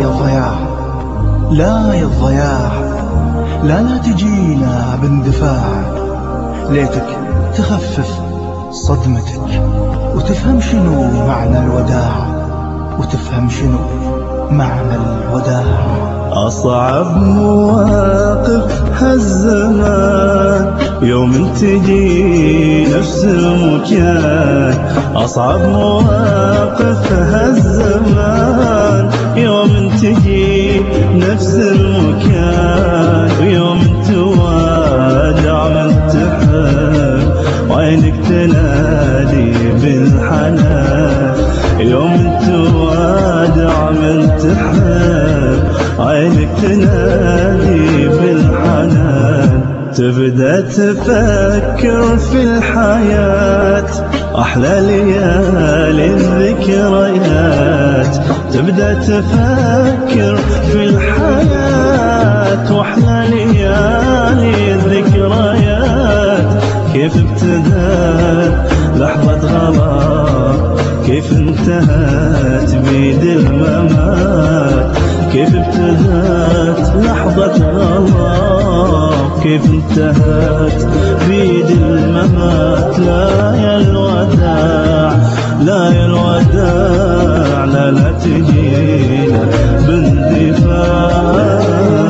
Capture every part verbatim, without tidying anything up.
يا الضياع، لا يا الضياع، لا لا تجينا باندفاع. ليتك تخفف صدمتك وتفهم شنو معنى الوداع، وتفهم شنو معنى الوداع. أصعب مواقف هالزمان يوم تجي نفس المكان، أصعب مواقف هالزمان يوم تجي نفس المكان، ويوم توادع من تحب وعينك تنادي بالحنان، يوم توادع من تحب عينك تنادي بالحنان. تبدأ تفكر في الحياة أحلى ليالي الذكريات، تبدأ تفكر في الحياة وأحلى ليالي الذكريات. كيف ابتدت لحظة غرام، كيف انتهت بيد الممات، كيف ابتدت لحظة غرام، كيف انتهت بيد الممات. لا يا الوداع، لا يا الوداع، لا لا تجينا باندفاع،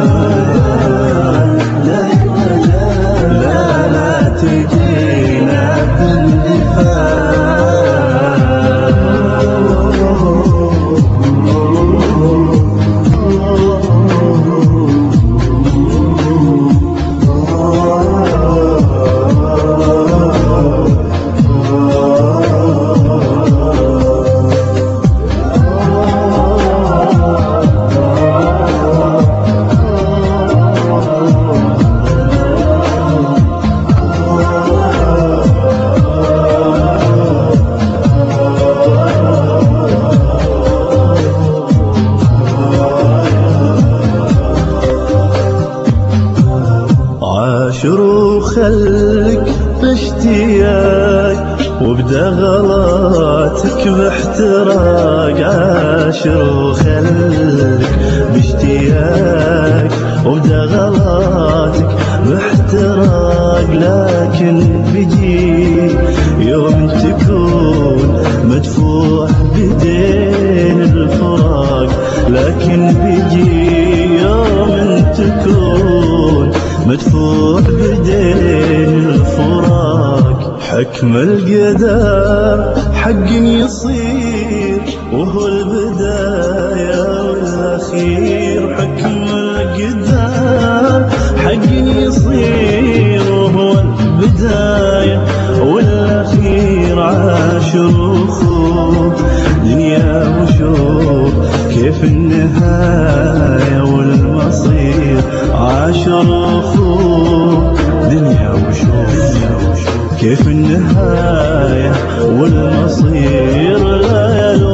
لا يا الوداع، لا لا تجينا باندفاع. عاشر وخلك باشتياق وابدأ غلاتك باحتراق، عاشر وخلك باشتياق وابدأ غلاتك باحتراق. لكن بيجي يوم تكون مدفوع بدين الفراق، لكن بيجي يوم تكون مدفوع بدين الفراق. حكم القدر حق يصير وهو البداية والأخير، حكم القدر حق يصير وهو البداية والأخير. عاشر وخوف دنيا وشوف كيف النهاية والمصير، عاشر وخوف دنيا وشوف كيف النهاية والمصير. لا